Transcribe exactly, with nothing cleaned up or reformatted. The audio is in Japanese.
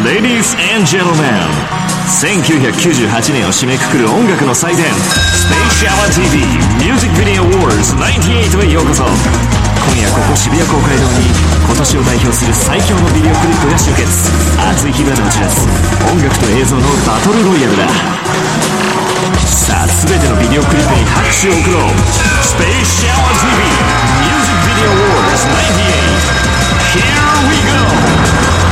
Ladies and gentlemen、 せんきゅうひゃくきゅうじゅうはちねんを締めくくる音楽の祭典、スペシャル ティーブイ Music Video Awards ナインティエイトへようこそ。今夜ここ渋谷公会堂に今年を代表する最強のビデオクリップが集結。熱い火花を散らす音楽と映像のバトルロイヤルだ。さあ全てのビデオクリップに拍手を送ろう。スペシャル ティーブイ Music Video Awards ナインティエイト Here we go。